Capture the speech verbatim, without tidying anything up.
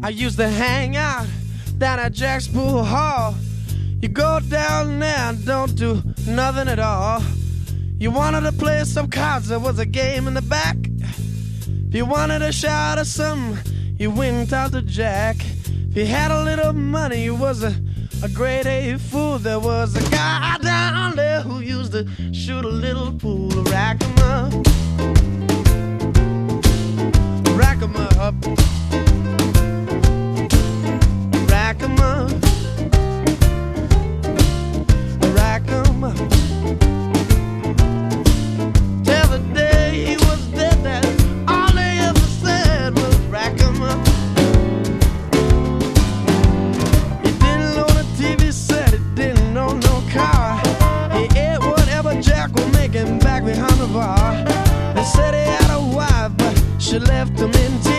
I used to hang out down at Jack's Pool Hall. You go down there and don't do nothing at all. You wanted to play some cards, there was a game in the back. If you wanted a shot or something, you went out to Jack. If you had a little money, you was a, a grade A fool. There was a guy down there who used to shoot a little pool. Rack 'em up, rack 'em up, rack 'em up, rack 'em up. Till the day he was dead, that all they ever said was rack 'em up. He didn't own a T V set, he didn't own no car. He ate whatever Jack would make him back behind the bar. They said he had a wife, but she left him in tears.